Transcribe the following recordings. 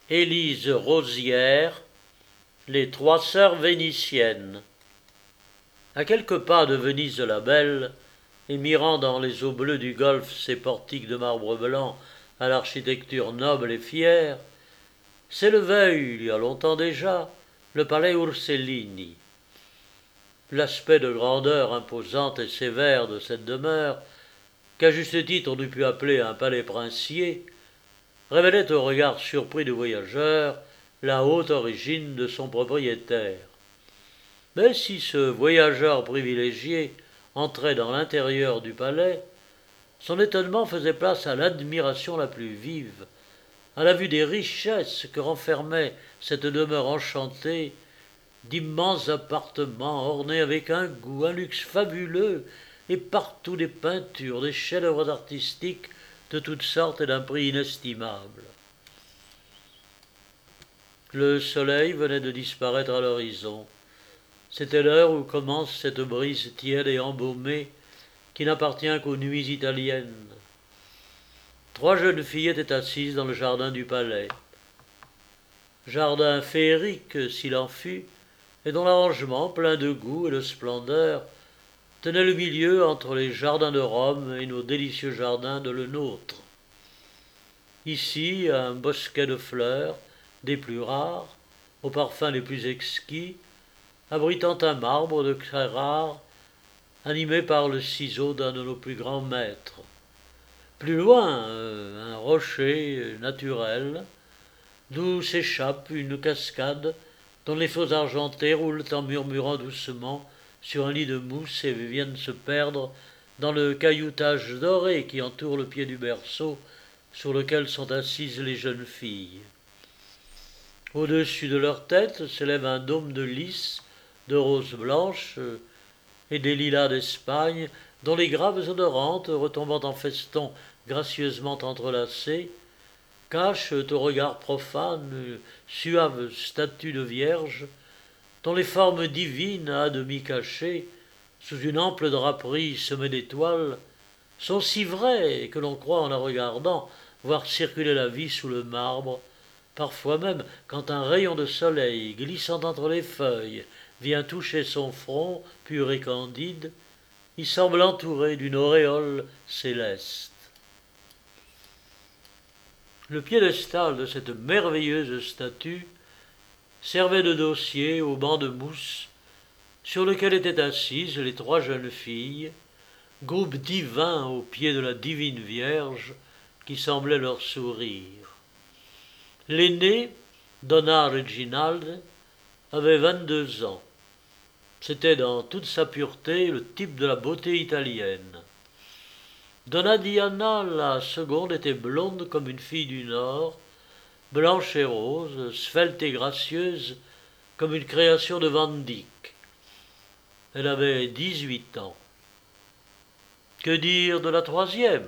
Élise Rosière, les trois sœurs vénitiennes. À quelques pas de Venise la Belle, et mirant dans les eaux bleues du golfe ses portiques de marbre blanc à l'architecture noble et fière, s'élevait, il y a longtemps déjà, le palais Ursellini. L'aspect de grandeur imposante et sévère de cette demeure, qu'à juste titre on eût pu appeler un palais princier, révélait au regard surpris du voyageur la haute origine de son propriétaire. Mais si ce voyageur privilégié entrait dans l'intérieur du palais, son étonnement faisait place à l'admiration la plus vive, à la vue des richesses que renfermait cette demeure enchantée, d'immenses appartements ornés avec un goût, un luxe fabuleux, et partout des peintures, des chefs-d'œuvre artistiques de toutes sortes et d'un prix inestimable. Le soleil venait de disparaître à l'horizon. C'était l'heure où commence cette brise tiède et embaumée qui n'appartient qu'aux nuits italiennes. Trois jeunes filles étaient assises dans le jardin du palais. Jardin féerique s'il en fut, et dont l'arrangement, plein de goût et de splendeur, tenait le milieu entre les jardins de Rome et nos délicieux jardins de le nôtre. Ici, un bosquet de fleurs, des plus rares, aux parfums les plus exquis, abritant un marbre de Carrare, animé par le ciseau d'un de nos plus grands maîtres. Plus loin, un rocher naturel, d'où s'échappe une cascade dont les flots argentés roulent en murmurant doucement sur un lit de mousse et viennent se perdre dans le cailloutage doré qui entoure le pied du berceau sur lequel sont assises les jeunes filles. Au-dessus de leur tête s'élève un dôme de lys, de roses blanches et des lilas d'Espagne, dont les graves odorantes, retombant en festons gracieusement entrelacés, cachent au regard profane suaves statues de vierges, dont les formes divines, à demi cachées, sous une ample draperie semée d'étoiles, sont si vraies que l'on croit en la regardant voir circuler la vie sous le marbre, parfois même quand un rayon de soleil glissant entre les feuilles vient toucher son front pur et candide, il semble entouré d'une auréole céleste. Le piédestal de cette merveilleuse statue servait de dossier au banc de mousse sur lequel étaient assises les trois jeunes filles, groupe divin aux pieds de la divine Vierge qui semblait leur sourire. L'aînée, Donna Reginalde, avait 22 ans. C'était dans toute sa pureté le type de la beauté italienne. Donna Diana, la seconde, était blonde comme une fille du Nord, blanche et rose, svelte et gracieuse comme une création de Van Dyck. Elle avait 18 ans. Que dire de la troisième?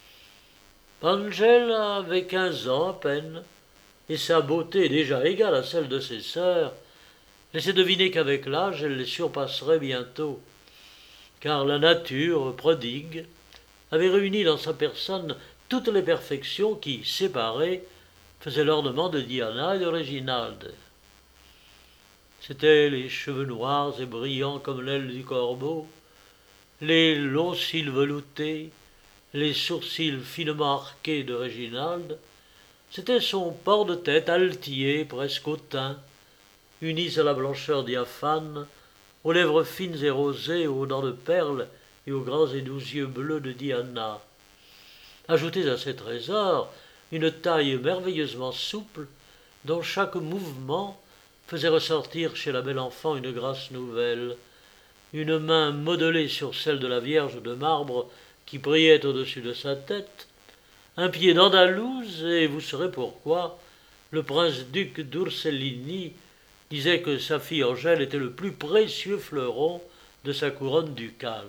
Angela avait 15 ans à peine, et sa beauté, déjà égale à celle de ses sœurs, laissait deviner qu'avec l'âge elle les surpasserait bientôt, car la nature prodigue avait réuni dans sa personne toutes les perfections qui, séparées, faisaient l'ornement de Diana et de Reginalde. C'étaient les cheveux noirs et brillants comme l'aile du corbeau, les longs cils veloutés, les sourcils finement arqués de Reginalde. C'était son port de tête altier, presque hautain, unis à la blancheur diaphane, aux lèvres fines et rosées, aux dents de perles et aux grands et doux yeux bleus de Diana. Ajoutez à ces trésors une taille merveilleusement souple, dont chaque mouvement faisait ressortir chez la belle enfant une grâce nouvelle, une main modelée sur celle de la Vierge de marbre qui priait au-dessus de sa tête, un pied d'Andalouse, et vous saurez pourquoi le prince-duc d'Ursellini disait que sa fille Angèle était le plus précieux fleuron de sa couronne ducale.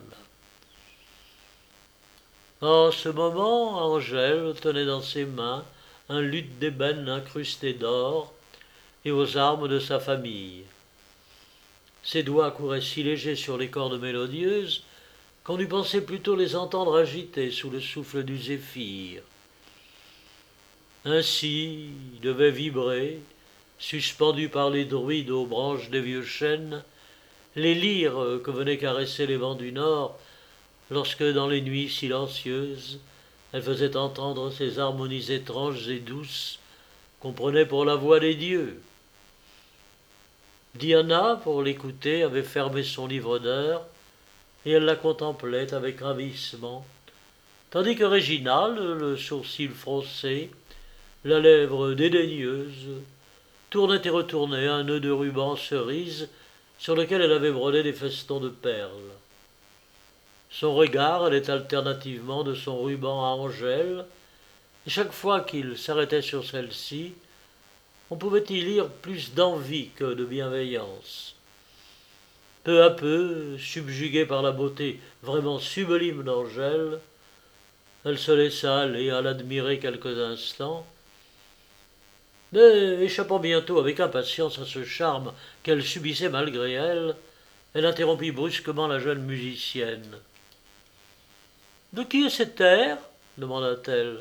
En ce moment, Angèle tenait dans ses mains un luth d'ébène incrusté d'or et aux armes de sa famille. Ses doigts couraient si légers sur les cordes mélodieuses qu'on eût pensé plutôt les entendre agiter sous le souffle du zéphyr. Ainsi devaient vibrer, suspendus par les druides aux branches des vieux chênes, les lyres que venaient caresser les vents du nord, lorsque dans les nuits silencieuses, elles faisaient entendre ces harmonies étranges et douces qu'on prenait pour la voix des dieux. Diana, pour l'écouter, avait fermé son livre d'heures, et elle la contemplait avec ravissement, tandis que Réginald, le sourcil froncé, la lèvre dédaigneuse, tournait et retournait un nœud de ruban cerise sur lequel elle avait brodé des festons de perles. Son regard allait alternativement de son ruban à Angèle, et chaque fois qu'il s'arrêtait sur celle-ci, on pouvait y lire plus d'envie que de bienveillance. Peu à peu, subjuguée par la beauté vraiment sublime d'Angèle, elle se laissa aller à l'admirer quelques instants, mais échappant bientôt avec impatience à ce charme qu'elle subissait malgré elle, elle interrompit brusquement la jeune musicienne. « De qui est cet air ?» demanda-t-elle.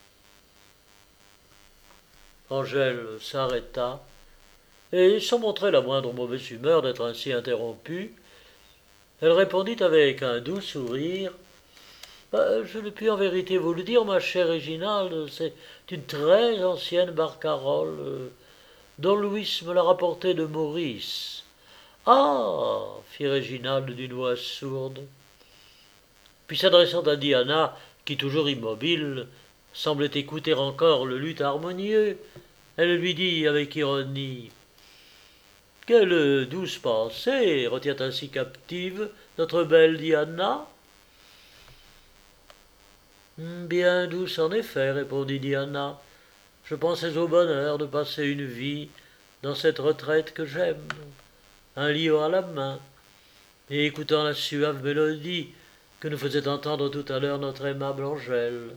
Angèle s'arrêta, et sans montrer la moindre mauvaise humeur d'être ainsi interrompue, elle répondit avec un doux sourire. Je ne puis en vérité vous le dire, ma chère Réginald, c'est une très ancienne barcarolle. Don Louis me l'a rapportée de Maurice. Ah fit Réginald d'une voix sourde. Puis s'adressant à Diana, qui toujours immobile, semblait écouter encore le luth harmonieux, elle lui dit avec ironie. Quelle douce pensée retient ainsi captive notre belle Diana? Bien douce en effet, répondit Diana. Je pensais au bonheur de passer une vie dans cette retraite que j'aime, un livre à la main, et écoutant la suave mélodie que nous faisait entendre tout à l'heure notre aimable Angèle.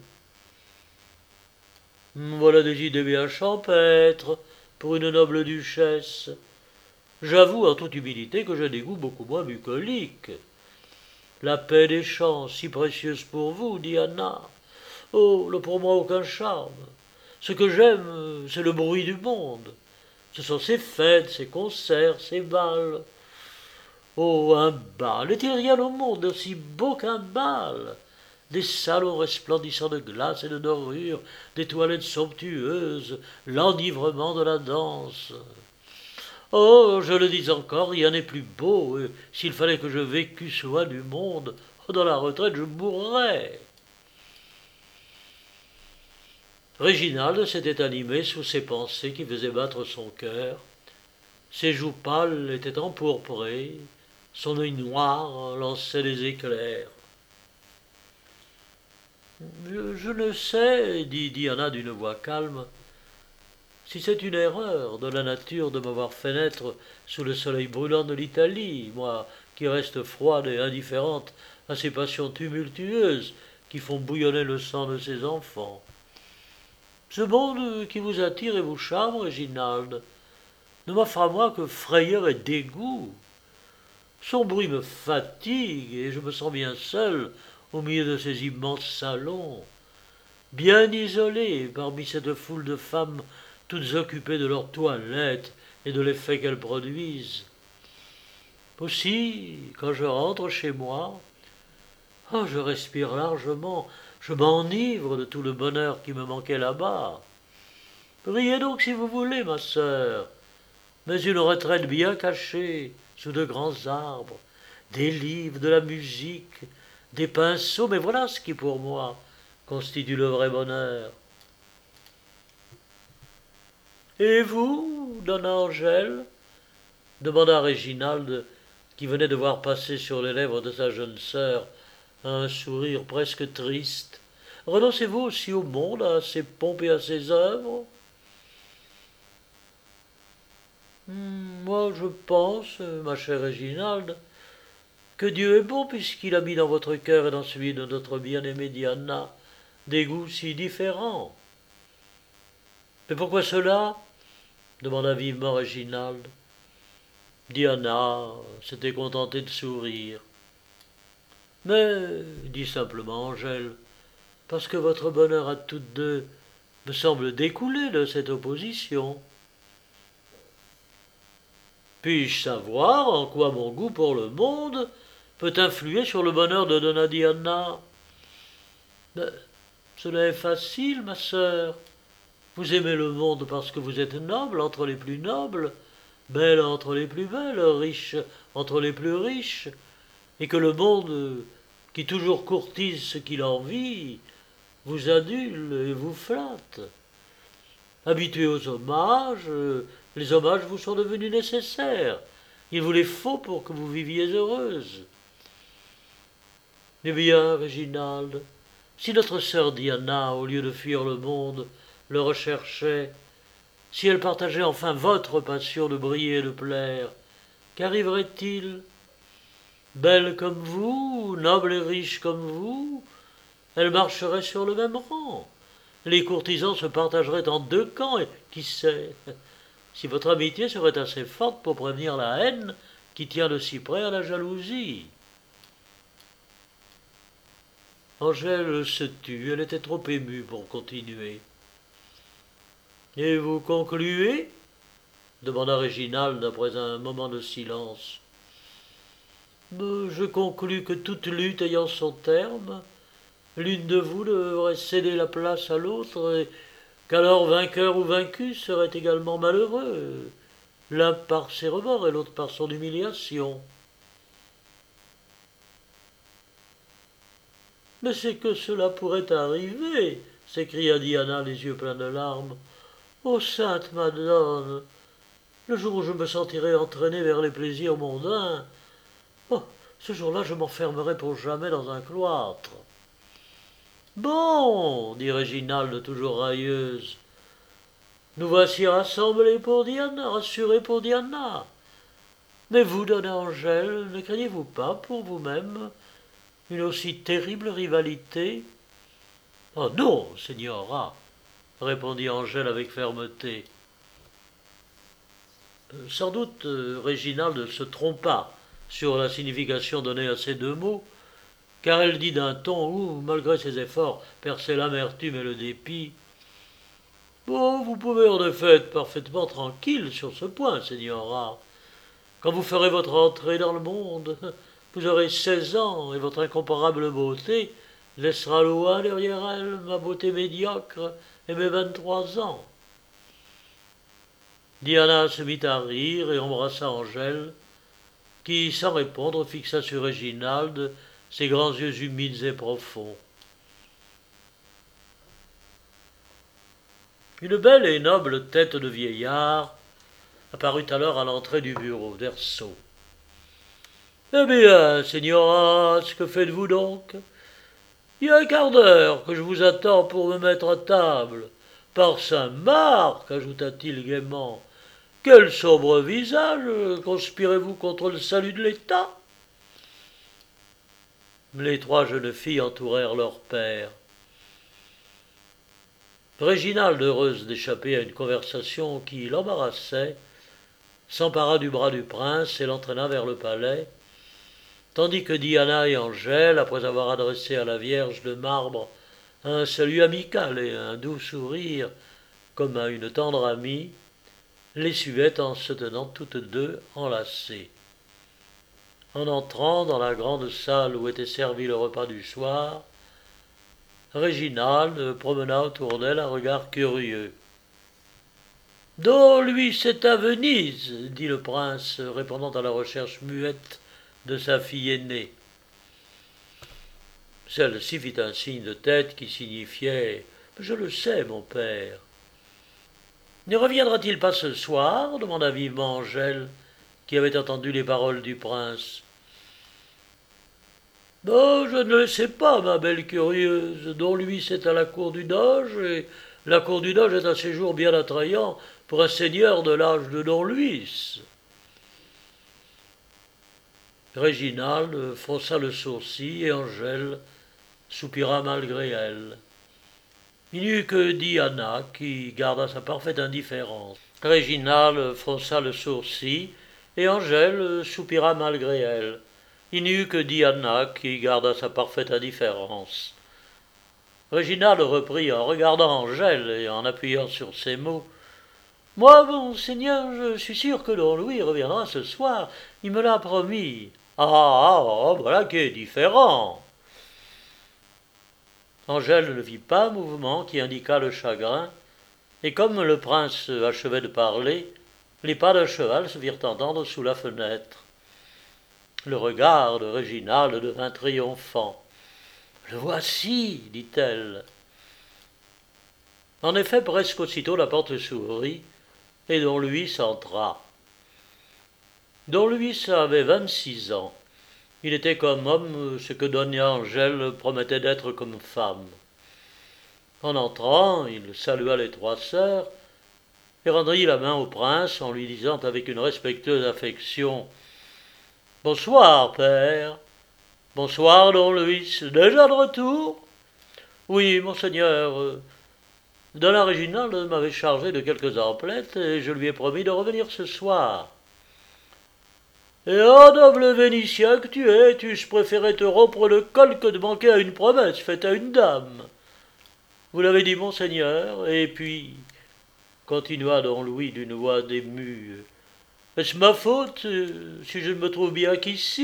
Voilà des idées bien champêtres pour une noble duchesse. J'avoue en toute humilité que j'ai des goûts beaucoup moins bucoliques. La paix des champs, si précieuse pour vous, Diana, oh, n'a pour moi aucun charme. Ce que j'aime, c'est le bruit du monde. Ce sont ces fêtes, ces concerts, ces bals. Oh, un bal! Est-il rien au monde aussi beau qu'un bal? Des salons resplendissants de glace et de dorure, des toilettes somptueuses, l'enivrement de la danse. Oh, je le dis encore, rien n'est plus beau, et s'il fallait que je vécusse loin du monde, dans la retraite je mourrais. Réginald s'était animé sous ces pensées qui faisaient battre son cœur. Ses joues pâles étaient empourprées, son œil noir lançait des éclairs. Je ne sais, dit Diana d'une voix calme, si c'est une erreur de la nature de m'avoir fait naître sous le soleil brûlant de l'Italie, moi qui reste froide et indifférente à ces passions tumultueuses qui font bouillonner le sang de ses enfants. Ce monde qui vous attire et vous charme, Réginald, ne m'offre à moi que frayeur et dégoût. Son bruit me fatigue et je me sens bien seul au milieu de ces immenses salons, bien isolé parmi cette foule de femmes toutes occupées de leur toilette et de l'effet qu'elles produisent. Aussi, quand je rentre chez moi, je respire largement, je m'enivre de tout le bonheur qui me manquait là-bas. Riez donc si vous voulez, ma sœur, mais une retraite bien cachée, sous de grands arbres, des livres, de la musique, des pinceaux, mais voilà ce qui pour moi constitue le vrai bonheur. Et vous, donna Angèle demanda Réginald, qui venait de voir passer sur les lèvres de sa jeune sœur un sourire presque triste. Renoncez-vous aussi au monde, à ses pompes et à ses œuvres? Moi, je pense, ma chère Réginald, que Dieu est bon puisqu'il a mis dans votre cœur et dans celui de notre bien-aimée Diana des goûts si différents. Mais pourquoi cela? Demanda vivement Réginald. Diana s'était contentée de sourire. Mais, dit simplement Angèle, parce que votre bonheur à toutes deux me semble découler de cette opposition. Puis-je savoir en quoi mon goût pour le monde peut influer sur le bonheur de Donna Diana? Ben, cela est facile, ma sœur. Vous aimez le monde parce que vous êtes noble entre les plus nobles, belle entre les plus belles, riche entre les plus riches, et que le monde, qui toujours courtise ce qu'il envie, vous adule et vous flatte. Habitués aux hommages, les hommages vous sont devenus nécessaires. Il vous les faut pour que vous viviez heureuse. Eh bien, Réginald, si notre sœur Diana, au lieu de fuir le monde, le recherchait, si elle partageait enfin votre passion de briller et de plaire, qu'arriverait-il? Belle comme vous, noble et riche comme vous, elle marcherait sur le même rang. Les courtisans se partageraient en deux camps, et qui sait, si votre amitié serait assez forte pour prévenir la haine qui tient de si près à la jalousie. Angèle se tut, elle était trop émue pour continuer. Et vous concluez? Demanda Réginald après un moment de silence. Je conclus que toute lutte ayant son terme, l'une de vous devrait céder la place à l'autre, et qu'alors vainqueur ou vaincu serait également malheureux, l'un par ses remords et l'autre par son humiliation. Mais c'est que cela pourrait arriver, s'écria Diana, les yeux pleins de larmes. Ô sainte Madone, le jour où je me sentirai entraînée vers les plaisirs mondains, oh, ce jour-là je m'enfermerai pour jamais dans un cloître. Bon, dit Réginald toujours railleuse, nous voici rassemblés pour Diana, rassurés pour Diana. Mais vous, Donna Angèle, ne craignez-vous pas pour vous-même une aussi terrible rivalité? Oh non, Señora, répondit Angèle avec fermeté. Sans doute Réginald se trompa sur la signification donnée à ces deux mots, car elle dit d'un ton où, malgré ses efforts, perçait l'amertume et le dépit. Bon, vous pouvez en effet être parfaitement tranquille sur ce point, Señora. Quand vous ferez votre entrée dans le monde, vous aurez 16 ans, et votre incomparable beauté laissera loin derrière elle ma beauté médiocre et mes 23 ans. Diana se mit à rire et embrassa Angèle, qui, sans répondre, fixa sur Réginald ses grands yeux humides et profonds. Une belle et noble tête de vieillard apparut alors à l'entrée du bureau, d'air sot. « Eh bien, Señora, que faites-vous donc? Il y a un quart d'heure que je vous attends pour me mettre à table. Par Saint-Marc, ajouta-t-il gaiement, quel sombre visage conspirez-vous contre le salut de l'État? » Les trois jeunes filles entourèrent leur père. Réginald, heureuse d'échapper à une conversation qui l'embarrassait, s'empara du bras du prince et l'entraîna vers le palais, tandis que Diana et Angèle, après avoir adressé à la Vierge de marbre un salut amical et un doux sourire, comme à une tendre amie, les suivaient en se tenant toutes deux enlacées. En entrant dans la grande salle où était servi le repas du soir, Réginald promena autour d'elle un regard curieux. « Don Luis est à Venise, dit le prince, répondant à la recherche muette de sa fille aînée. Celle-ci fit un signe de tête qui signifiait « Je le sais, mon père. » « Ne reviendra-t-il pas ce soir » demanda vivement Angèle, qui avait entendu les paroles du prince. « Oh, je ne le sais pas, ma belle curieuse. Don Luis est à la cour du doge, et la cour du doge est un séjour bien attrayant pour un seigneur de l'âge de Don Luis. » Réginald fronça le sourcil et Angèle soupira malgré elle. Il n'y eut que Diana qui garda sa parfaite indifférence. Réginald fronça le sourcil et Angèle soupira malgré elle. Il n'y eut que Diana qui garda sa parfaite indifférence. Réginald reprit en regardant Angèle et en appuyant sur ces mots. Moi, monseigneur, je suis sûr que don Louis reviendra ce soir. Il me l'a promis. Voilà qui est différent. Angèle ne vit pas un mouvement qui indiqua le chagrin, et comme le prince achevait de parler, les pas d'un cheval se firent entendre sous la fenêtre. Le regard de Réginald devint triomphant. « Le voici, dit-elle. En effet, presque aussitôt la porte s'ouvrit, et don Louis entra. Don Louis avait 26 ans. Il était comme homme ce que Doña Angèle promettait d'être comme femme. En entrant, il salua les trois sœurs et rendit la main au prince en lui disant avec une respectueuse affection « Bonsoir, père. Bonsoir, don Louis. Déjà de retour ?»« Oui, monseigneur. Donna Réginald m'avait chargé de quelques emplettes et je lui ai promis de revenir ce soir. » « Et noble Vénitien que tu es, tu préféré te rompre le col que de manquer à une promesse faite à une dame. Vous l'avez dit, monseigneur, et puis, continua don Louis d'une voix émue, est-ce ma faute si je ne me trouve bien qu'ici ?»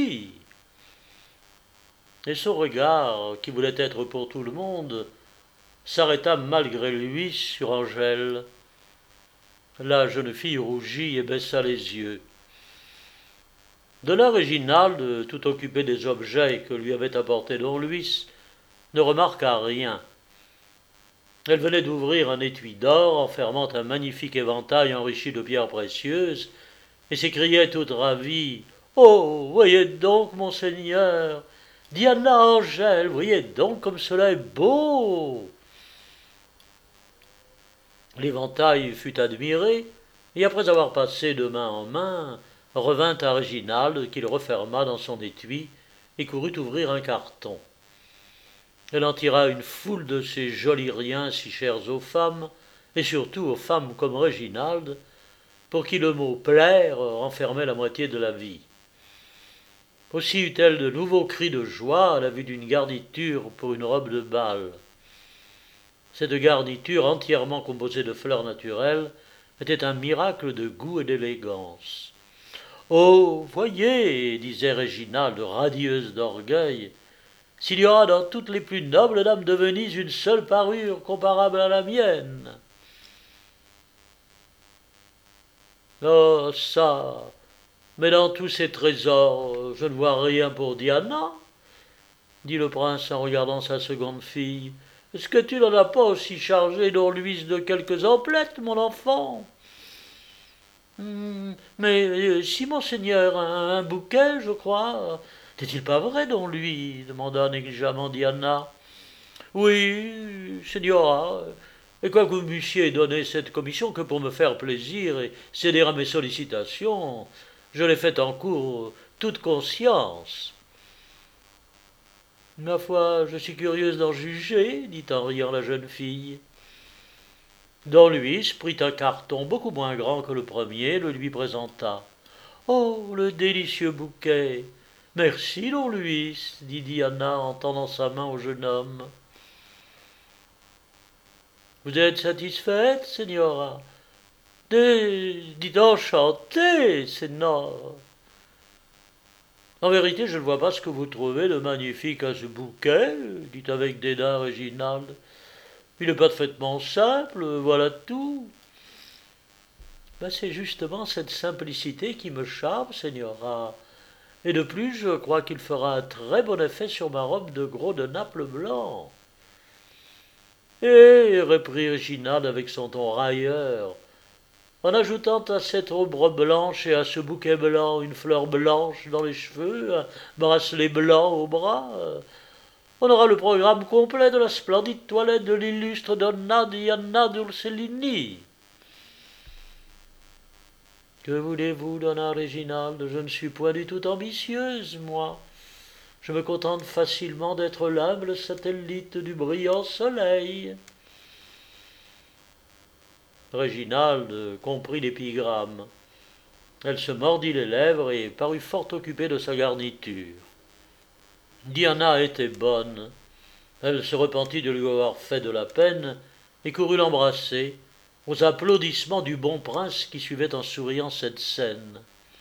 Et son regard, qui voulait être pour tout le monde, s'arrêta malgré lui sur Angèle. La jeune fille rougit et baissa les yeux. Donna Réginald, tout occupée des objets que lui avait apportés don Louis, ne remarqua rien. Elle venait d'ouvrir un étui d'or enfermant un magnifique éventail enrichi de pierres précieuses, et s'écriait toute ravie « Oh, voyez donc, monseigneur, Diana Angèle, voyez donc comme cela est beau !» L'éventail fut admiré, et après avoir passé de main en main, revint à Réginald, qu'il referma dans son étui, et courut ouvrir un carton. Elle en tira une foule de ces jolis riens si chers aux femmes, et surtout aux femmes comme Réginald, pour qui le mot « plaire » renfermait la moitié de la vie. Aussi eut-elle de nouveaux cris de joie à la vue d'une garniture pour une robe de bal. Cette garniture, entièrement composée de fleurs naturelles, était un miracle de goût et d'élégance. « Oh, voyez, disait Réginald, radieuse d'orgueil, s'il y aura dans toutes les plus nobles dames de Venise une seule parure comparable à la mienne. » « Oh, ça, mais dans tous ces trésors, je ne vois rien pour Diana, » dit le prince en regardant sa seconde fille. « Est-ce que tu n'en as pas aussi chargé don Louis de quelques emplettes, mon enfant ?»« Mais si, monseigneur, un bouquet, je crois. »« N'est-il pas vrai, don Louis ?» demanda négligemment Diana. « Oui, signora, et quoique vous m'eussiez donné cette commission que pour me faire plaisir et céder à mes sollicitations, je l'ai faite en cour toute conscience. »« Ma foi, je suis curieuse d'en juger, » dit en riant la jeune fille. Don Louis prit un carton beaucoup moins grand que le premier, le lui présenta. « Oh, le délicieux bouquet ! Merci, don Louis, dit Diana en tendant sa main au jeune homme. « Vous êtes satisfaite, signora ? Dites enchantée, signor. En vérité, je ne vois pas ce que vous trouvez de magnifique à ce bouquet, dit avec dédain Réginald. Il est parfaitement simple, voilà tout. » Ben, c'est justement cette simplicité qui me charme, signora. Et de plus, je crois qu'il fera un très bon effet sur ma robe de gros de Naples blanc. Et, reprit Réginald avec son ton railleur, en ajoutant à cette robe blanche et à ce bouquet blanc une fleur blanche dans les cheveux, un bracelet blanc au bras, on aura le programme complet de la splendide toilette de l'illustre Donna Diana d'Ursellini. Que voulez-vous, donna Réginald, je ne suis point du tout ambitieuse, moi. Je me contente facilement d'être l'humble satellite du brillant soleil. Réginald comprit l'épigramme. Elle se mordit les lèvres et parut fort occupée de sa garniture. Diana était bonne. Elle se repentit de lui avoir fait de la peine et courut l'embrasser, aux applaudissements du bon prince qui suivait en souriant cette scène.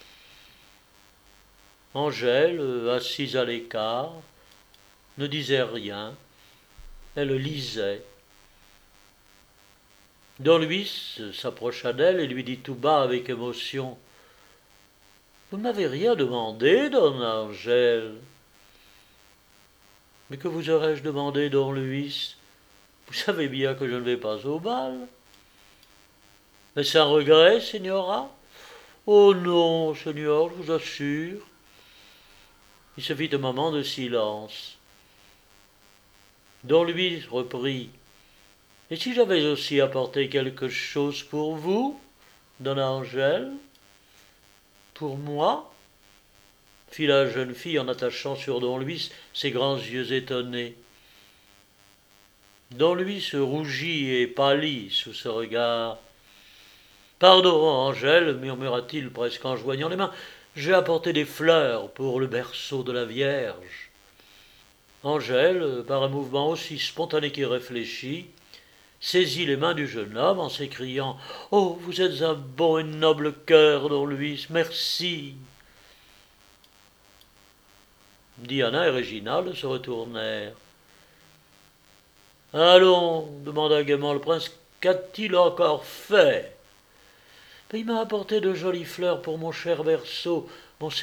Angèle, assise à l'écart, ne disait rien, elle lisait. Don Luis s'approcha d'elle et lui dit tout bas avec émotion: « Vous ne m'avez rien demandé, donna Angèle. »« Mais que vous aurais-je demandé, Don Luis? Vous savez bien que je ne vais pas au bal. »« Est-ce un regret, Señora? »« Oh non, Seigneur, je vous assure. » Il se fit un moment de silence. Don Luis reprit: « Et si j'avais aussi apporté quelque chose pour vous, donna Angèle? »« Pour moi ?» fit la jeune fille en attachant sur Don Luis ses grands yeux étonnés. Don Luis rougit et pâlit sous ce regard. « Pardon, Angèle, murmura-t-il presque en joignant les mains, j'ai apporté des fleurs pour le berceau de la Vierge. » Angèle, par un mouvement aussi spontané qu'irréfléchi, saisit les mains du jeune homme en s'écriant: « Oh, vous êtes un bon et noble cœur, Don Luis, merci !» Diana et Réginald se retournèrent. « Allons, demanda gaiement le prince, qu'a-t-il encore fait ? » « Il m'a apporté de jolies fleurs pour mon cher berceau, monseigneur, »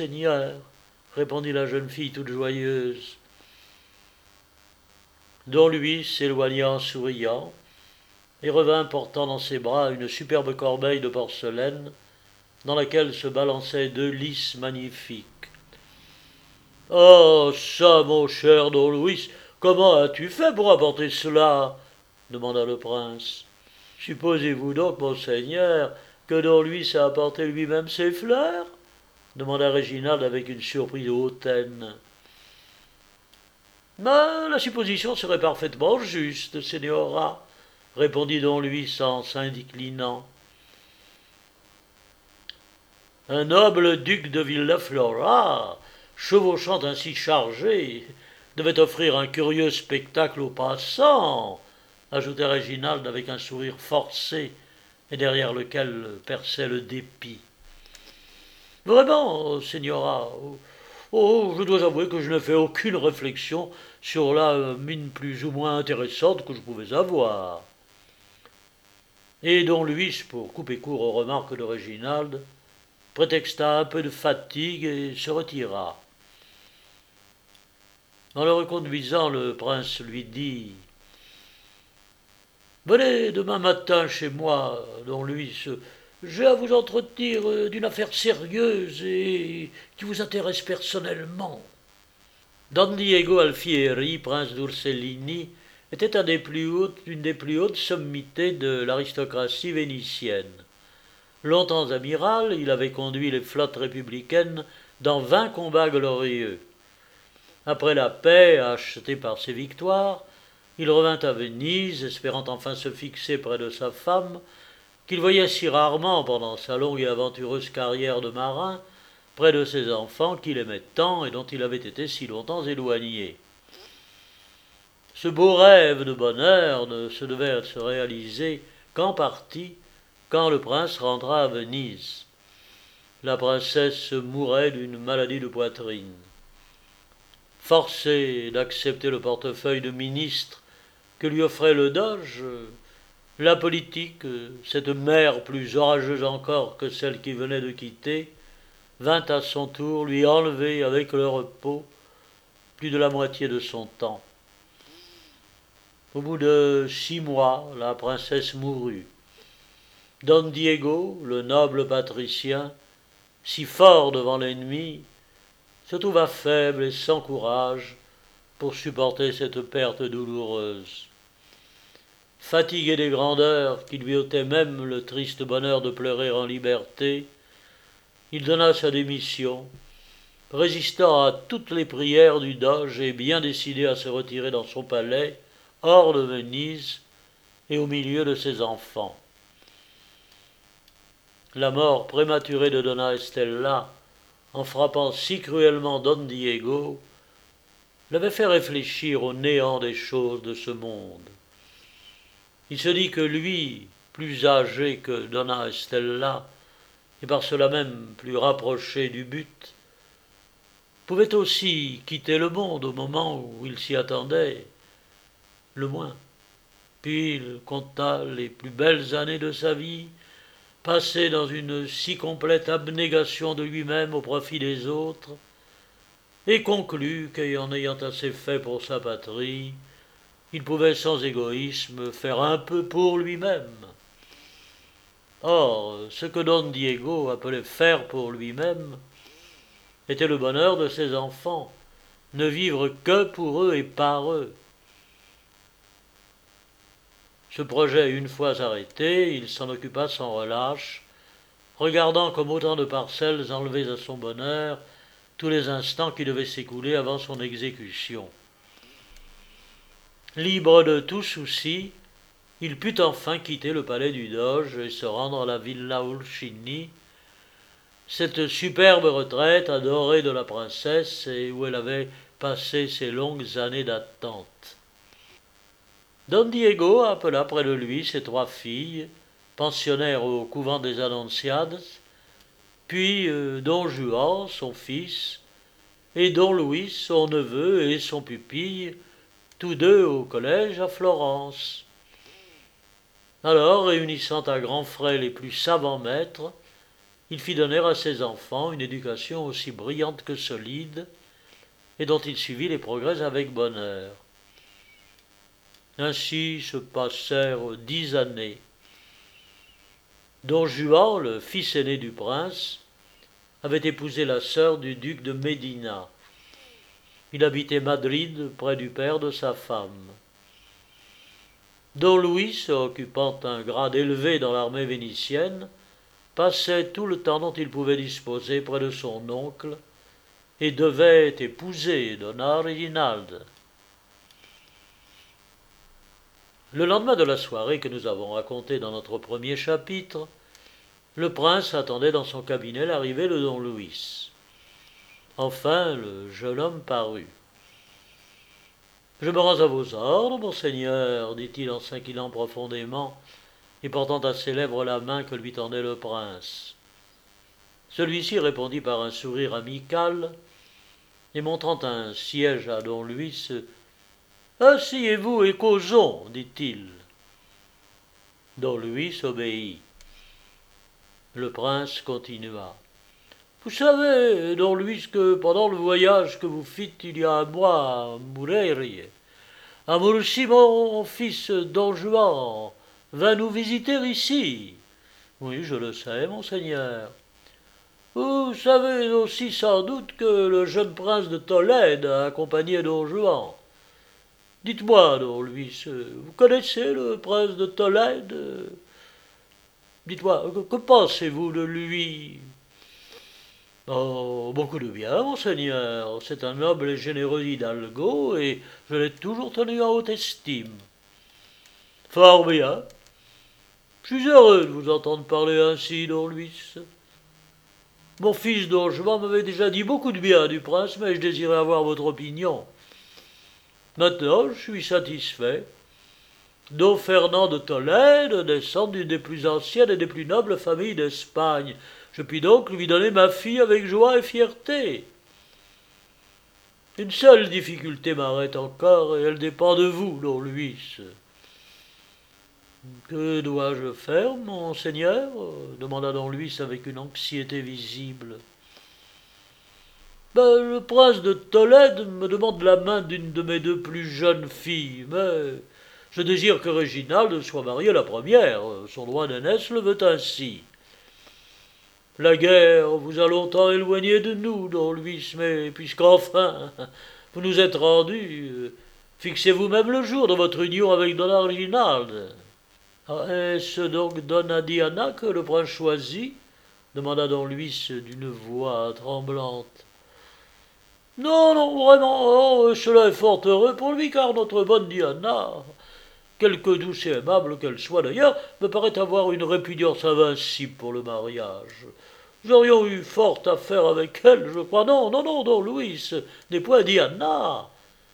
répondit la jeune fille toute joyeuse. Don Luis s'éloigna en souriant et revint portant dans ses bras une superbe corbeille de porcelaine dans laquelle se balançaient 2 lys magnifiques. « Oh, ça, mon cher Don Luis, comment as-tu fait pour apporter cela ?» demanda le prince. « Supposez-vous donc, monseigneur, que Don Luis a apporté lui-même ses fleurs ?» demanda Réginald avec une surprise hautaine. « Mais la supposition serait parfaitement juste, Señora, » répondit Don Luis en s'inclinant. Un noble duc de Villaflora, chevauchant ainsi chargé, devait offrir un curieux spectacle aux passants, ajouta Réginald avec un sourire forcé et derrière lequel perçait le dépit. « Vraiment, Señora, je dois avouer que je n'ai fait aucune réflexion sur la mine plus ou moins intéressante que je pouvais avoir. » Et Don Luis, pour couper court aux remarques de Réginald, prétexta un peu de fatigue et se retira. En le reconduisant, le prince lui dit: « Venez demain matin chez moi, Don Luis. J'ai à vous entretenir d'une affaire sérieuse et qui vous intéresse personnellement. » Don Diego Alfieri, prince d'Ursellini, était une des plus hautes sommités de l'aristocratie vénitienne. Longtemps amiral, il avait conduit les flottes républicaines dans 20 combats glorieux. Après la paix achetée par ses victoires, il revint à Venise, espérant enfin se fixer près de sa femme, qu'il voyait si rarement pendant sa longue et aventureuse carrière de marin, près de ses enfants qu'il aimait tant et dont il avait été si longtemps éloigné. Ce beau rêve de bonheur ne se devait se réaliser qu'en partie, quand le prince rentra à Venise. La princesse mourait d'une maladie de poitrine. Forcé d'accepter le portefeuille de ministre que lui offrait le doge, la politique, cette mère plus orageuse encore que celle qui venait de quitter, vint à son tour lui enlever avec le repos plus de la moitié de son temps. Au bout de 6 mois, la princesse mourut. Don Diego, le noble patricien, si fort devant l'ennemi, se trouva faible et sans courage pour supporter cette perte douloureuse. Fatigué des grandeurs qui lui ôtaient même le triste bonheur de pleurer en liberté, il donna sa démission, résistant à toutes les prières du doge et bien décidé à se retirer dans son palais, hors de Venise et au milieu de ses enfants. La mort prématurée de Donna Estella, en frappant si cruellement Don Diego, l'avait fait réfléchir au néant des choses de ce monde. Il se dit que lui, plus âgé que Donna Estella, et par cela même plus rapproché du but, pouvait aussi quitter le monde au moment où il s'y attendait, le moins. Puis il compta les plus belles années de sa vie, passées dans une si complète abnégation de lui-même au profit des autres, et conclut qu'en ayant assez fait pour sa patrie, il pouvait sans égoïsme faire un peu pour lui-même. Or, ce que Don Diego appelait faire pour lui-même était le bonheur de ses enfants, ne vivre que pour eux et par eux. Ce projet une fois arrêté, il s'en occupa sans relâche, regardant comme autant de parcelles enlevées à son bonheur tous les instants qui devaient s'écouler avant son exécution. Libre de tout souci, il put enfin quitter le palais du Doge et se rendre à la Villa Ursini, cette superbe retraite adorée de la princesse et où elle avait passé ses longues années d'attente. Don Diego appela près de lui ses 3 filles, pensionnaires au couvent des Annonciades, puis Don Juan, son fils, et Don Luis, son neveu, et son pupille, tous deux au collège à Florence. Alors, réunissant à grands frais les plus savants maîtres, il fit donner à ses enfants une éducation aussi brillante que solide, et dont il suivit les progrès avec bonheur. Ainsi se passèrent 10 années. Don Juan, le fils aîné du prince, avait épousé la sœur du duc de Médina. Il habitait Madrid près du père de sa femme. Don Luis, occupant un grade élevé dans l'armée vénitienne, passait tout le temps dont il pouvait disposer près de son oncle et devait épouser Donna Reginalde. Le lendemain de la soirée que nous avons racontée dans notre premier chapitre, le prince attendait dans son cabinet l'arrivée de Don Luis. Enfin, le jeune homme parut. « Je me rends à vos ordres, monseigneur, dit-il en s'inclinant profondément et portant à ses lèvres la main que lui tendait le prince. Celui-ci répondit par un sourire amical et montrant un siège à Don Luis, « Asseyez-vous et causons, dit-il. » Don Luis obéit. Le prince continua. « Vous savez, Don Luis, que pendant le voyage que vous fîtes il y a un mois à Mureiri, à Murcie, mon fils Don Juan vint nous visiter ici. »« Oui, je le sais, monseigneur. »« Vous savez aussi sans doute que le jeune prince de Tolède a accompagné Don Juan. Dites-moi, Don Luis, vous connaissez le prince de Tolède? Dites-moi, que pensez-vous de lui? » « Oh, beaucoup de bien, monseigneur. C'est un noble et généreux hidalgo, et je l'ai toujours tenu en haute estime. »« Fort bien. Je suis heureux de vous entendre parler ainsi, Don Luis. Mon fils Don Juan m'avait déjà dit beaucoup de bien du prince, mais je désirais avoir votre opinion. Maintenant, je suis satisfait. Don Fernand de Tolède descend d'une des plus anciennes et des plus nobles familles d'Espagne. Je puis donc lui donner ma fille avec joie et fierté. Une seule difficulté m'arrête encore, et elle dépend de vous, Don Luis. »« Que dois-je faire, monseigneur » demanda Don Luis avec une anxiété visible. « Le prince de Tolède me demande la main d'une de mes 2 plus jeunes filles, mais je désire que Réginalde soit mariée la première. Son droit d'aînesse le veut ainsi. La guerre vous a longtemps éloigné de nous, Don Luis, mais puisqu'enfin vous nous êtes rendus, fixez vous-même le jour de votre union avec Donna Reginalde. »« Est-ce donc Donna Diana que le prince choisit » demanda Don Luis d'une voix tremblante. « Non, non, vraiment, oh, cela est fort heureux pour lui, car notre bonne Diana, quelque douce et aimable qu'elle soit d'ailleurs, me paraît avoir une répugnance invincible pour le mariage. Nous aurions eu fort à faire avec elle, je crois. Non, non, non, Don Luis n'est point Diana.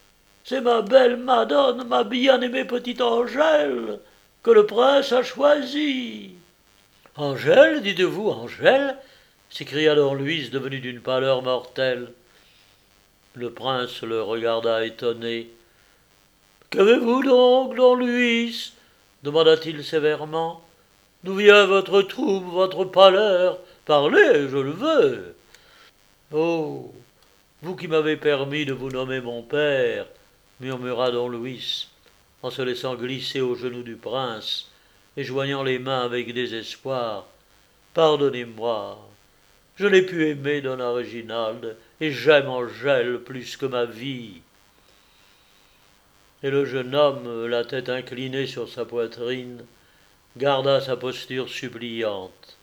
c'est ma belle Madone, ma bien-aimée petite Angèle, que le prince a choisie. Angèle, dites-vous, Angèle s'écria Don Luis, devenu d'une pâleur mortelle. Le prince le regarda étonné. Qu'avez-vous donc, Don Luis demanda-t-il sévèrement. D'où vient votre trouble, votre pâleur? Parlez, je le veux. Oh, vous qui m'avez permis de vous nommer mon père, murmura Don Luis, en se laissant glisser aux genoux du prince et joignant les mains avec désespoir. Pardonnez-moi, je n'ai pu aimer Donna Reginald, et j'aime Angèle plus que ma vie. Et le jeune homme, la tête inclinée sur sa poitrine, garda sa posture suppliante.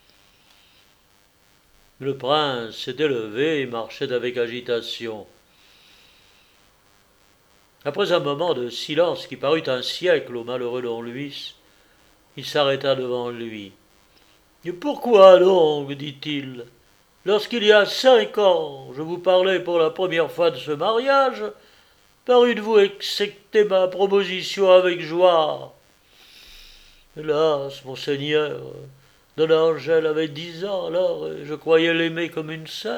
Le prince s'était levé et marchait avec agitation. Après un moment de silence qui parut un siècle au malheureux Don Luis, il s'arrêta devant lui. « Et pourquoi donc, dit-il, lorsqu'il y a 5 ans, je vous parlais pour la première fois de ce mariage, parûtes-vous accepter ma proposition avec joie? Hélas, monseigneur, Donna Angèle avait 10 ans alors, et je croyais l'aimer comme une sœur. »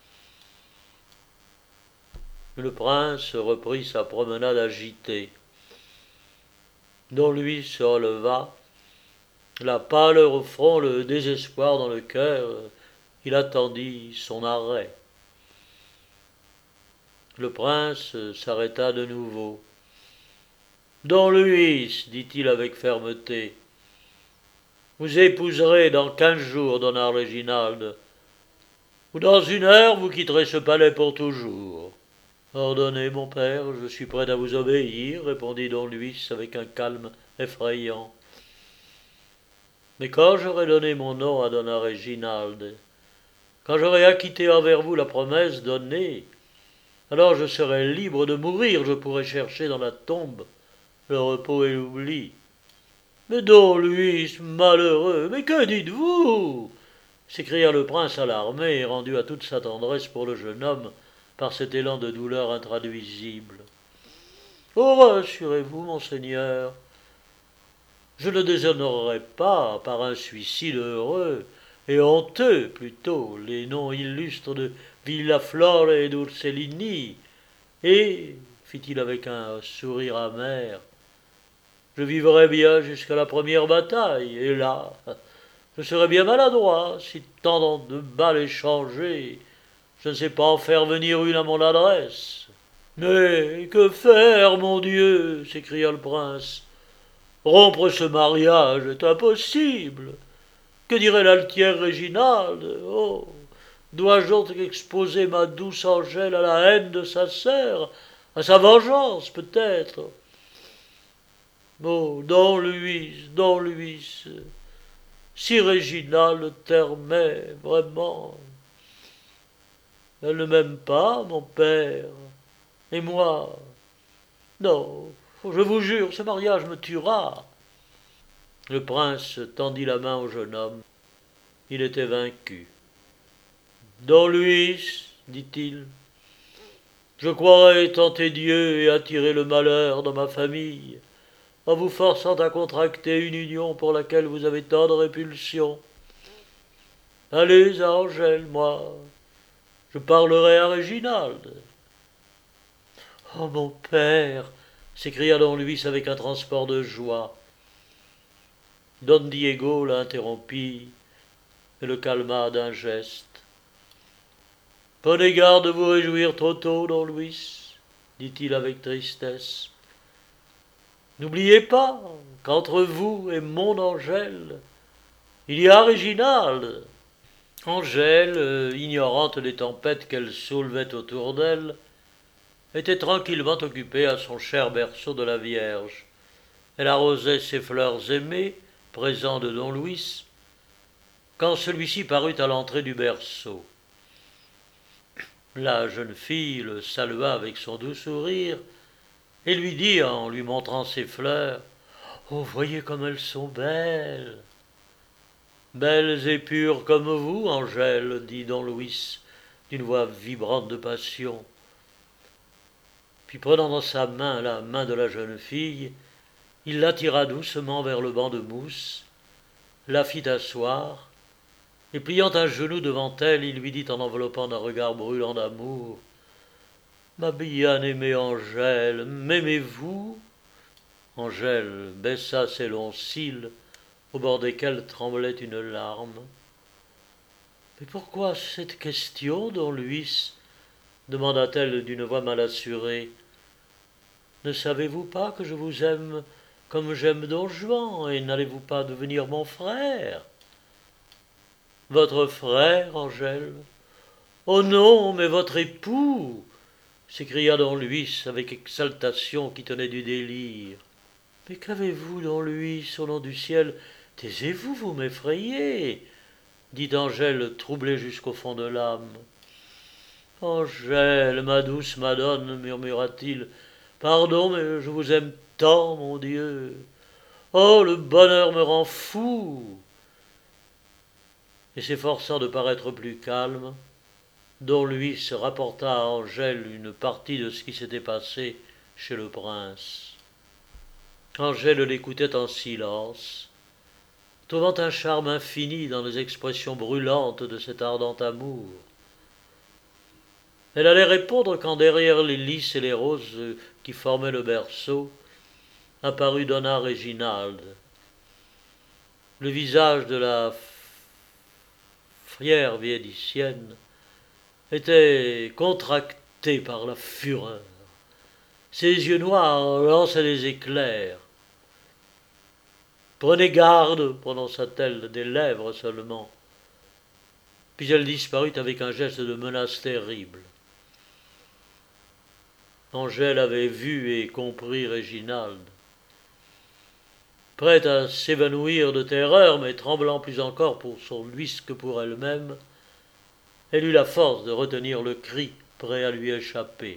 Le prince reprit sa promenade agitée. Don Luis se releva, la pâleur au front, le désespoir dans le cœur. Il attendit son arrêt. Le prince s'arrêta de nouveau. « Don Luis, dit-il avec fermeté, vous épouserez dans 15 jours Donna Reginald, ou dans 1 heure vous quitterez ce palais pour toujours. » Ordonnez, mon père, je suis prêt à vous obéir, répondit Don Luis avec un calme effrayant. Mais quand j'aurai donné mon nom à Donna Reginald, quand j'aurai acquitté envers vous la promesse donnée, alors je serai libre de mourir, je pourrai chercher dans la tombe le repos et l'oubli. Mais Don Luis, malheureux, mais que dites-vous? S'écria le prince alarmé et rendu à toute sa tendresse pour le jeune homme par cet élan de douleur intraduisible. Oh, rassurez-vous, monseigneur, je ne déshonorerai pas par un suicide heureux et honteux plutôt les noms illustres de Villaflor et d'Ursellini, et, fit-il avec un sourire amer, je vivrai bien jusqu'à la première bataille, et là, je serai bien maladroit si, tant de balles échangées, je ne sais pas en faire venir une à mon adresse. Mais que faire, mon Dieu? S'écria le prince. Rompre ce mariage est impossible. Que dirait l'altière Réginald? Oh, dois-je donc exposer ma douce Angèle à la haine de sa sœur, à sa vengeance peut-être? Oh, Don Luis, si Réginald t'aimait vraiment. Elle ne m'aime pas, mon père. Et moi? Non, je vous jure, ce mariage me tuera. Le prince tendit la main au jeune homme. Il était vaincu. Don Luis, dit-il, je croirais tenter Dieu et attirer le malheur dans ma famille, en vous forçant à contracter une union pour laquelle vous avez tant de répulsion. Allez à Angèle, moi. Je parlerai à Réginald. Oh, mon père, s'écria Don Luis avec un transport de joie. Don Diego l'interrompit et le calma d'un geste. Prenez garde de vous réjouir trop tôt, Don Luis, dit-il avec tristesse. N'oubliez pas qu'entre vous et mon Angèle, il y a Réginald. Angèle, ignorante des tempêtes qu'elle soulevait autour d'elle, était tranquillement occupée à son cher berceau de la Vierge. Elle arrosait ses fleurs aimées, présent de Don Luis, quand celui-ci parut à l'entrée du berceau. La jeune fille le salua avec son doux sourire et lui dit en lui montrant ses fleurs « Oh, voyez comme elles sont belles !»« Belles et pures comme vous, Angèle, dit Don Luis d'une voix vibrante de passion. Puis prenant dans sa main la main de la jeune fille, il l'attira doucement vers le banc de mousse, la fit asseoir, et pliant un genou devant elle, il lui dit en enveloppant d'un regard brûlant d'amour: « Ma bien-aimée Angèle, m'aimez-vous » Angèle baissa ses longs cils, au bord desquels tremblait une larme. « Mais pourquoi cette question, don Luis » demanda-t-elle d'une voix mal assurée. « Ne savez-vous pas que je vous aime comme j'aime don Juan, et n'allez-vous pas devenir mon frère » ? « Votre frère, Angèle ? Oh non, mais votre époux » s'écria don Luis avec exaltation qui tenait du délire. « Mais qu'avez-vous, don Luis, au nom du ciel ? Taisez-vous, vous m'effrayez » dit Angèle, troublée jusqu'au fond de l'âme. « Angèle, ma douce madone, murmura-t-il, pardon, mais je vous aime tant, mon Dieu. Oh, le bonheur me rend fou !» Et s'efforçant de paraître plus calme, don Luis rapporta à Angèle une partie de ce qui s'était passé chez le prince. Angèle l'écoutait en silence, trouvant un charme infini dans les expressions brûlantes de cet ardent amour. Elle allait répondre quand derrière les lys et les roses qui formaient le berceau apparut donna Reginald. Le visage de la fière vénitienne était contracté par la fureur. Ses yeux noirs lançaient des éclairs. « Prenez garde » prononça-t-elle des lèvres seulement. Puis elle disparut avec un geste de menace terrible. Angèle avait vu et compris Reginald. Prête à s'évanouir de terreur, mais tremblant plus encore pour son Luis que pour elle-même, elle eut la force de retenir le cri, prêt à lui échapper.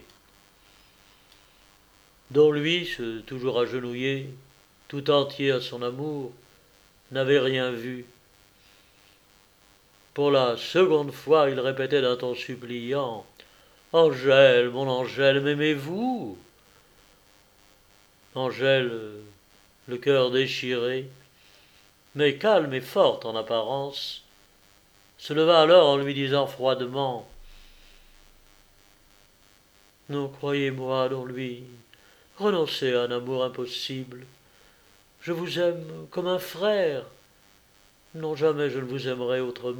Don Luis, toujours agenouillé, tout entier à son amour, n'avait rien vu. Pour la seconde fois, il répétait d'un ton suppliant: « Angèle, mon Angèle, m'aimez-vous » Angèle, le cœur déchiré, mais calme et forte en apparence, se leva alors en lui disant froidement: « Non, croyez-moi, don Luis, renoncez à un amour impossible. Je vous aime comme un frère. Non, jamais je ne vous aimerai autrement. »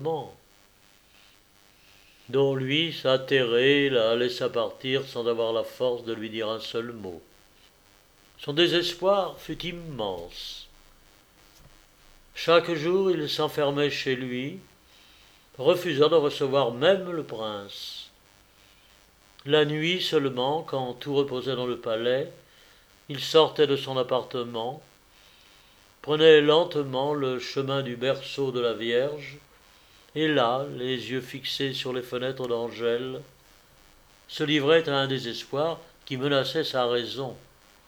Don Luis, atterré, la laissa partir sans avoir la force de lui dire un seul mot. Son désespoir fut immense. Chaque jour, il s'enfermait chez lui, refusant de recevoir même le prince. La nuit seulement, quand tout reposait dans le palais, il sortait de son appartement, prenait lentement le chemin du berceau de la Vierge, et là, les yeux fixés sur les fenêtres d'Angèle, se livrait à un désespoir qui menaçait sa raison.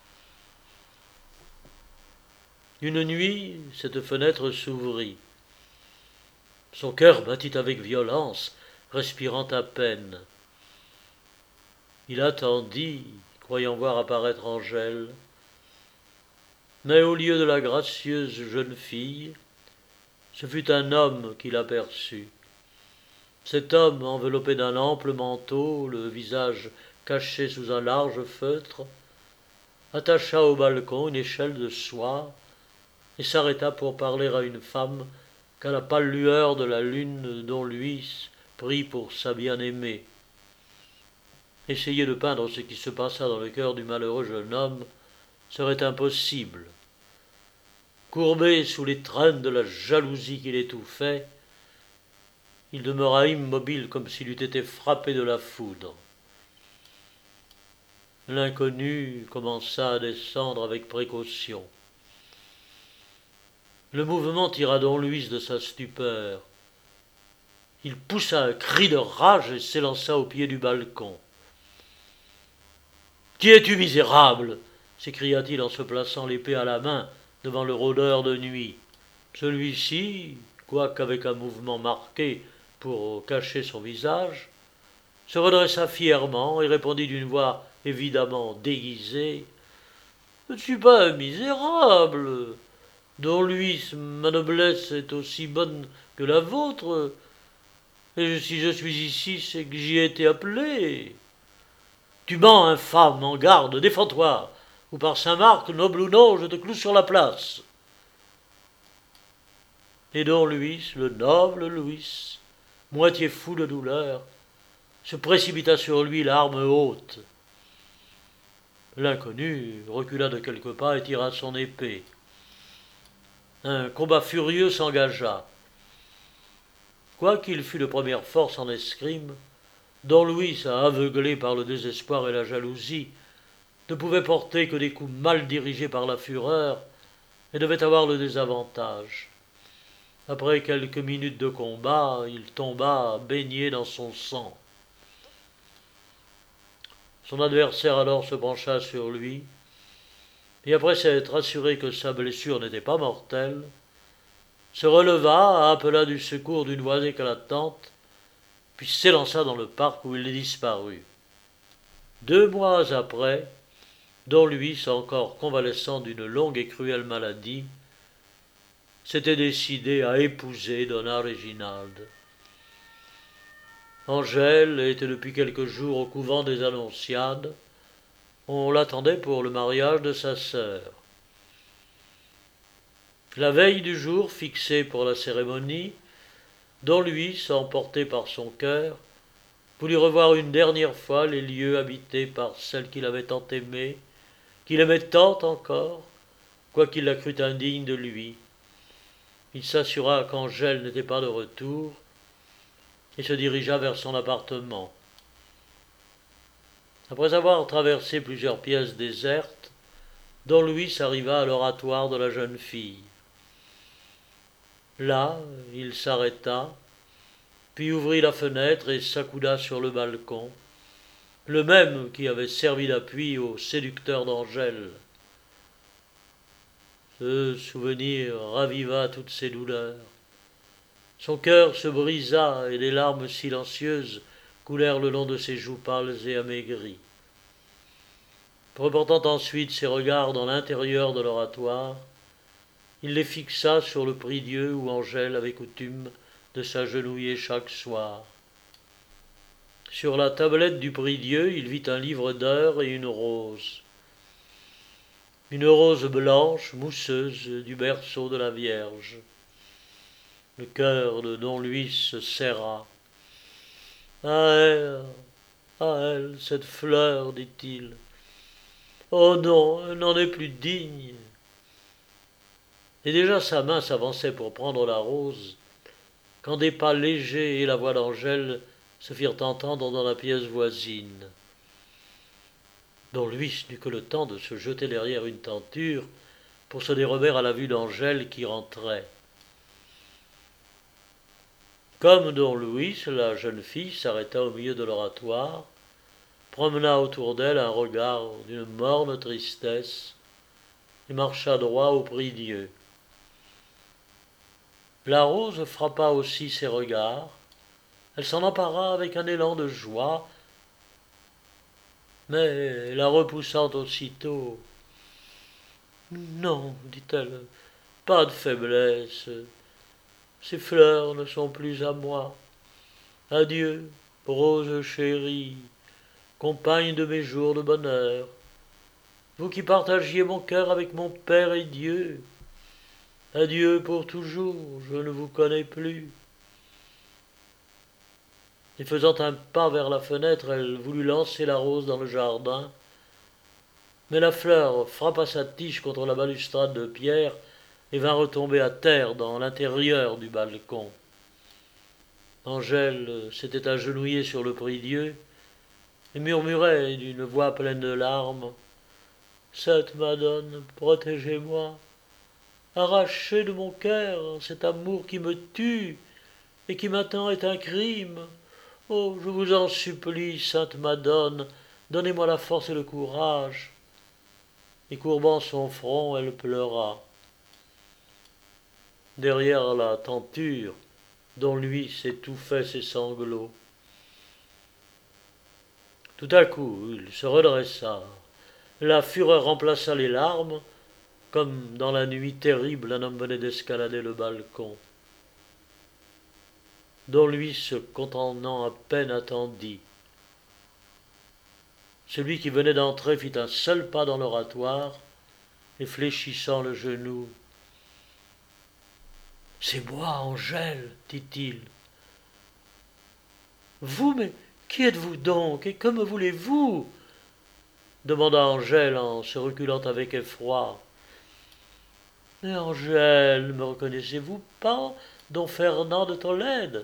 Une nuit, cette fenêtre s'ouvrit. Son cœur battit avec violence, respirant à peine. Il attendit, croyant voir apparaître Angèle. Mais au lieu de la gracieuse jeune fille, ce fut un homme qu'il aperçut. Cet homme, enveloppé d'un ample manteau, le visage caché sous un large feutre, attacha au balcon une échelle de soie et s'arrêta pour parler à une femme qu'à la pâle lueur de la lune don Luis prit pour sa bien-aimée. Essayer de peindre ce qui se passa dans le cœur du malheureux jeune homme serait impossible. Courbé sous les traînes de la jalousie qui l'étouffait, il demeura immobile comme s'il eût été frappé de la foudre. L'inconnu commença à descendre avec précaution. Le mouvement tira don Luis de sa stupeur. Il poussa un cri de rage et s'élança au pied du balcon. « Qui es-tu, misérable » s'écria-t-il en se plaçant l'épée à la main devant le rôdeur de nuit. Celui-ci, quoiqu'avec un mouvement marqué pour cacher son visage, se redressa fièrement et répondit d'une voix évidemment déguisé. « Je ne suis pas un misérable. Don Luis, ma noblesse est aussi bonne que la vôtre, et si je suis ici, c'est que j'y ai été appelé. Tu mens, infâme, en garde, défends-toi, ou par Saint-Marc, noble ou non, je te cloue sur la place. » Et Don Luis, le noble Luis, moitié fou de douleur, se précipita sur lui, l'arme haute. L'inconnu recula de quelques pas et tira son épée. Un combat furieux s'engagea. Quoiqu'il fût de première force en escrime, Don Luis, aveuglé par le désespoir et la jalousie, ne pouvait porter que des coups mal dirigés par la fureur et devait avoir le désavantage. Après quelques minutes de combat, il tomba baigné dans son sang. Son adversaire alors se pencha sur lui, et après s'être assuré que sa blessure n'était pas mortelle, se releva, appela du secours d'une voix éclatante, puis s'élança dans le parc où il disparut. 2 mois après, Don Luis, encore convalescent d'une longue et cruelle maladie, s'était décidé à épouser Donna Reginald. Angèle était depuis quelques jours au couvent des Annonciades. On l'attendait pour le mariage de sa sœur. La veille du jour fixé pour la cérémonie, Don Luis, emporté par son cœur, voulut revoir une dernière fois les lieux habités par celle qu'il avait tant aimée, qu'il aimait tant encore, quoiqu'il la crût indigne de lui. Il s'assura qu'Angèle n'était pas de retour et se dirigea vers son appartement. Après avoir traversé plusieurs pièces désertes, Don Luis arriva à l'oratoire de la jeune fille. Là, il s'arrêta, puis ouvrit la fenêtre et s'accouda sur le balcon, le même qui avait servi d'appui au séducteur d'Angèle. Ce souvenir raviva toutes ses douleurs. Son cœur se brisa et des larmes silencieuses coulèrent le long de ses joues pâles et amaigries. Reportant ensuite ses regards dans l'intérieur de l'oratoire, il les fixa sur le prie-dieu où Angèle avait coutume de s'agenouiller chaque soir. Sur la tablette du prie-dieu, il vit un livre d'heures et une rose. Une rose blanche, mousseuse, du berceau de la Vierge. Le cœur de Don Luis se serra. « À elle, cette fleur, dit-il. Oh non, elle n'en est plus digne. » Et déjà sa main s'avançait pour prendre la rose, quand des pas légers et la voix d'Angèle se firent entendre dans la pièce voisine. Don Luis n'eut que le temps de se jeter derrière une tenture pour se dérober à la vue d'Angèle qui rentrait. Comme Don Luis, la jeune fille s'arrêta au milieu de l'oratoire, promena autour d'elle un regard d'une morne tristesse et marcha droit au prie-dieu. La rose frappa aussi ses regards. Elle s'en empara avec un élan de joie, mais la repoussant aussitôt. « Non, dit-elle, pas de faiblesse. Ces fleurs ne sont plus à moi. Adieu, rose chérie, compagne de mes jours de bonheur. Vous qui partagiez mon cœur avec mon Père et Dieu. Adieu pour toujours, je ne vous connais plus. » Et faisant un pas vers la fenêtre, elle voulut lancer la rose dans le jardin, mais la fleur frappa sa tige contre la balustrade de pierre et vint retomber à terre dans l'intérieur du balcon. Angèle s'était agenouillée sur le prie-dieu et murmurait d'une voix pleine de larmes : « Sainte Madone, protégez-moi. Arrachez de mon cœur cet amour qui me tue et qui maintenant est un crime. Oh, je vous en supplie, Sainte Madone, donnez-moi la force et le courage. » Et courbant son front, elle pleura. Derrière la tenture, Don Luis étouffait ses sanglots. Tout à coup, il se redressa. La fureur remplaça les larmes, comme dans la nuit terrible un homme venait d'escalader le balcon. Don Luis, se contenant à peine, attendit. Celui qui venait d'entrer fit un seul pas dans l'oratoire, et fléchissant le genou. « C'est moi, Angèle, dit-il. Vous, mais qui êtes-vous donc, et que me voulez-vous demanda Angèle en se reculant avec effroi. Mais Angèle, ne me reconnaissez-vous pas, don Fernand de Tolède?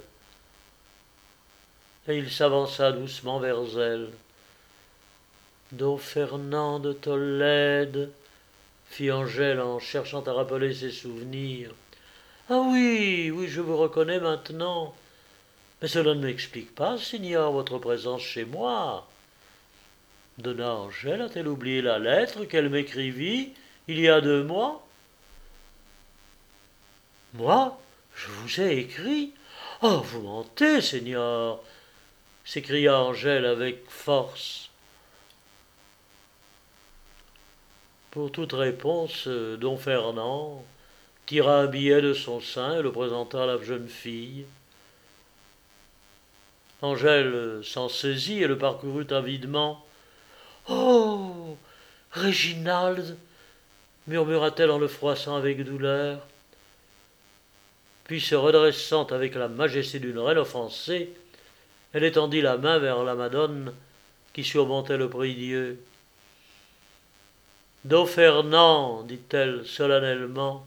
Et il s'avança doucement vers elle. Don Fernand de Tolède, fit Angèle en cherchant à rappeler ses souvenirs. Ah oui, oui, je vous reconnais maintenant. Mais cela ne m'explique pas, Seigneur, votre présence chez moi. Donna Angèle a-t-elle oublié la lettre qu'elle m'écrivit il y a 2 mois? Moi, je vous ai écrit? Oh, vous mentez, Seigneur, s'écria Angèle avec force. Pour toute réponse, don Fernand tira un billet de son sein et le présenta à la jeune fille. Angèle s'en saisit et le parcourut avidement. « Oh, Réginald !» murmura-t-elle en le froissant avec douleur. Puis, se redressant avec la majesté d'une reine offensée, elle étendit la main vers la Madone qui surmontait le prie-dieu. « Don Fernand, dit-elle solennellement,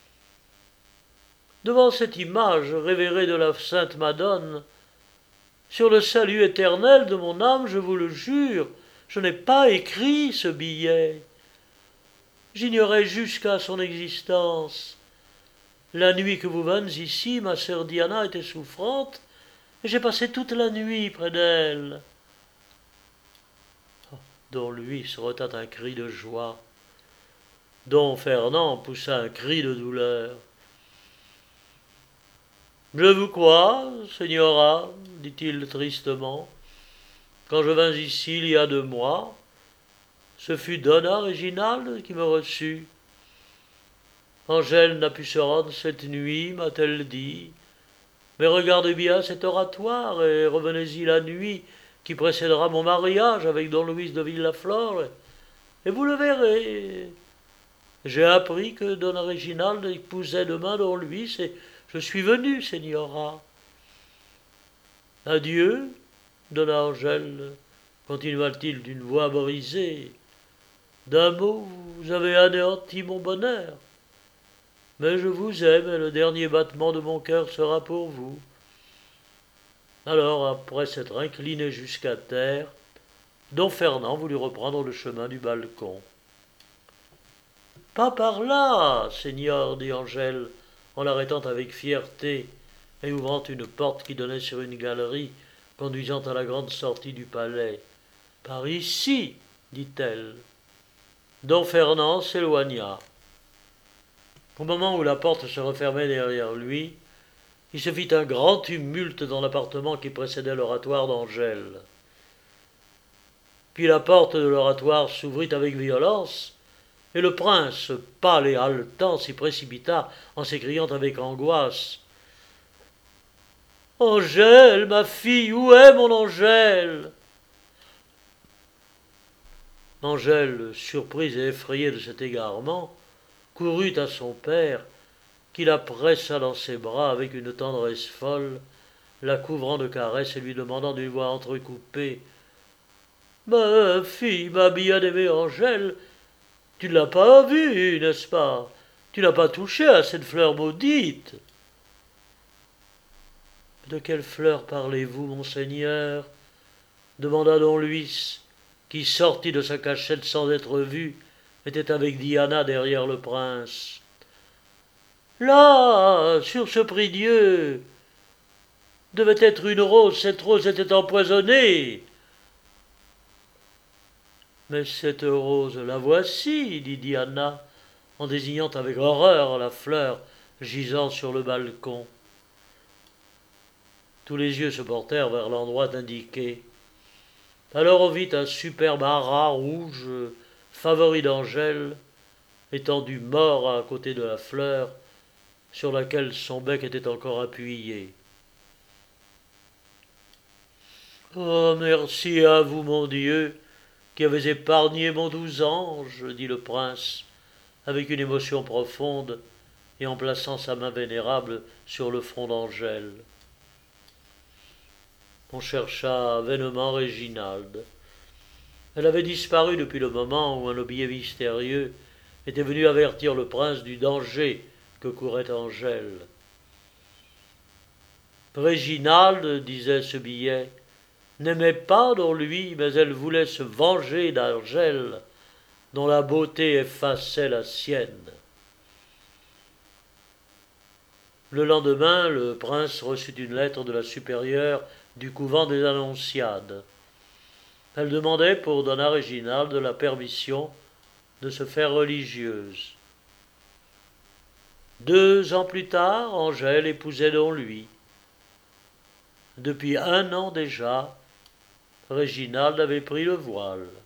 devant cette image révérée de la Sainte Madone, sur le salut éternel de mon âme, je vous le jure, je n'ai pas écrit ce billet. J'ignorais jusqu'à son existence. La nuit que vous vîntes ici, ma sœur Diana était souffrante, et j'ai passé toute la nuit près d'elle. » Don Luis retint un cri de joie. Don Fernand poussa un cri de douleur. « Je vous crois, Señora, dit-il tristement. Quand je vins ici il y a 2 mois, ce fut Donna Réginald qui me reçut. Angèle n'a pu se rendre cette nuit, m'a-t-elle dit. Mais regardez bien cet oratoire et revenez-y la nuit qui précédera mon mariage avec don Luis de Villaflor, et vous le verrez. J'ai appris que Donna Réginald épousait demain don Luis, et je suis venu, Señora. Adieu, donna Angèle, continua-t-il d'une voix brisée. D'un mot, vous avez anéanti mon bonheur. Mais je vous aime, et le dernier battement de mon cœur sera pour vous. Alors, après s'être incliné jusqu'à terre, don Fernand voulut reprendre le chemin du balcon. « Pas par là, Seigneur, dit Angèle, en l'arrêtant avec fierté et ouvrant une porte qui donnait sur une galerie conduisant à la grande sortie du palais. « Par ici, dit-elle. » Don Fernand s'éloigna. Au moment où la porte se refermait derrière lui, il se fit un grand tumulte dans l'appartement qui précédait l'oratoire d'Angèle. Puis la porte de l'oratoire s'ouvrit avec violence, et le prince, pâle et haletant, s'y précipita en s'écriant avec angoisse. « Angèle, ma fille, où est mon Angèle ?» Angèle, surprise et effrayée de cet égarement, courut à son père, qui la pressa dans ses bras avec une tendresse folle, la couvrant de caresses et lui demandant d'une voix entrecoupée. « Ma fille, ma bien-aimée Angèle, tu ne l'as pas vue, n'est-ce pas? Tu n'as pas touché à cette fleur maudite. » »« De quelle fleur parlez-vous, monseigneur ?» demanda don Luis, qui, sorti de sa cachette sans être vu, était avec Diana derrière le prince. « Là, sur ce prie-dieu, devait être une rose, cette rose était empoisonnée. »« Mais cette rose, la voici, dit Diana, en désignant avec horreur la fleur gisant sur le balcon. Tous les yeux se portèrent vers l'endroit indiqué. Alors on vit un superbe haras rouge, favori d'Angèle, étendu mort à côté de la fleur, sur laquelle son bec était encore appuyé. « Oh, merci à vous, mon Dieu, qui avez épargné mon doux ange, dit le prince, avec une émotion profonde, et en plaçant sa main vénérable sur le front d'Angèle. On chercha vainement Réginald. Elle avait disparu depuis le moment où un aubier mystérieux était venu avertir le prince du danger que courait Angèle. Réginald, disait ce billet, n'aimait pas dans lui, mais elle voulait se venger d'Angèle, dont la beauté effaçait la sienne. Le lendemain, le prince reçut une lettre de la supérieure du couvent des Annonciades. Elle demandait pour Donna Réginald la permission de se faire religieuse. 2 ans plus tard, Angèle épousait donc lui. Depuis 1 an déjà, Réginald avait pris le voile.